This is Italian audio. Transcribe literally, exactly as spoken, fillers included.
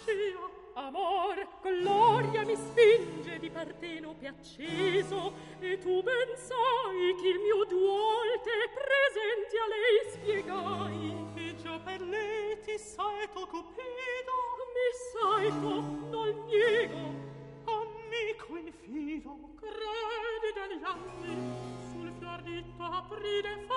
Lucia, amor, gloria mi spinge di partenope acceso, e tu ben sai che il mio duol te presenti a lei spiegai. E già per lei ti saeto cupido, mi saeto, non niego, amico infido. credi degli anni sul fior di tua aprire fa